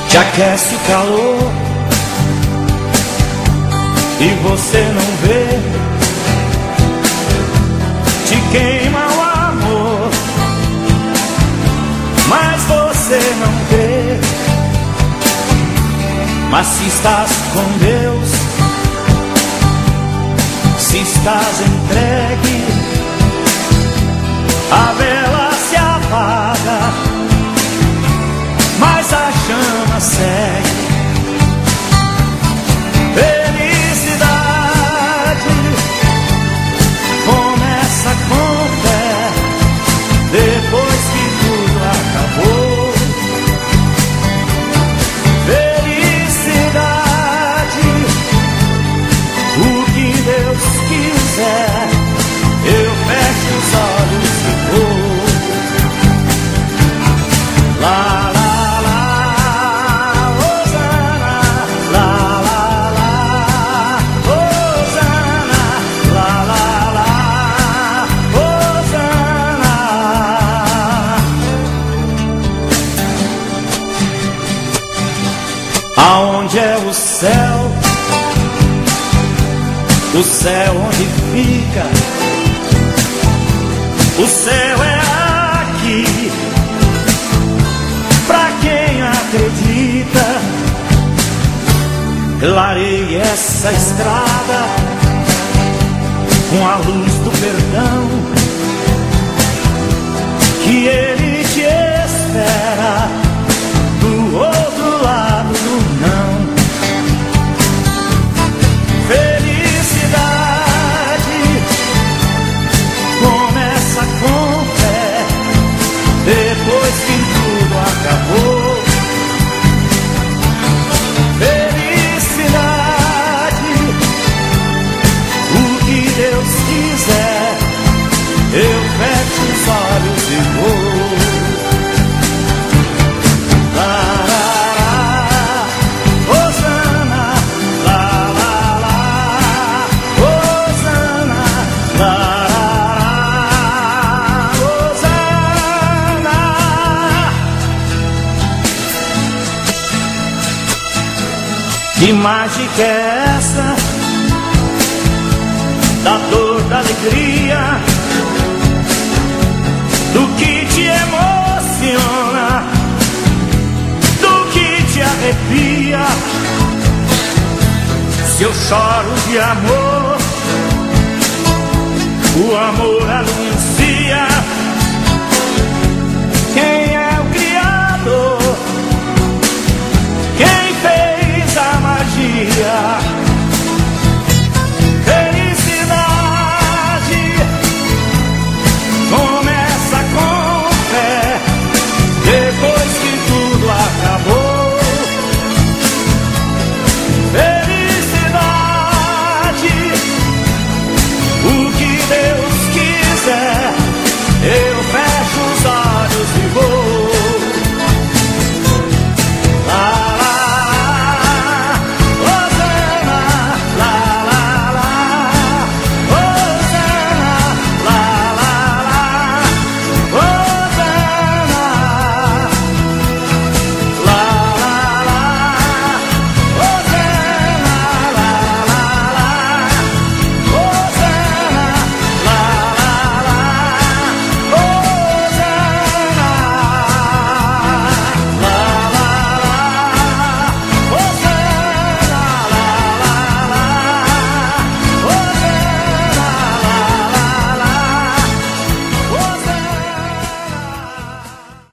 te aquece o calor e você não vê, te queima o amor, mas você não crê. Mas se estás com Deus, se estás entregue, a vela se apaga, mas a chama segue. Felicidade começa com fé, depois que tudo acabou. Felicidade, o que Deus quiser, eu fecho os olhos e vou. Lá, lá, lá, Hosana, lá, lá, lá, Hosana, lá, lá, lá, Hosana. Aonde é o céu? O céu onde fica? O céu é aqui, pra quem acredita. Clarei essa estrada com a luz do perdão, que Ele te espera do outro lado do não. Felicidade começa com fé, depois que tudo acabou. Felicidade, o que Deus quiser, eu fecho os olhos e vou. Lá, lá, lá, Hosana, lá, lá, lá, Hosana, lá, lá, lá, Hosana. Que mágica é essa? Da dor, da alegria, do que te emociona, do que te arrepia. Se eu choro de amor, o amor é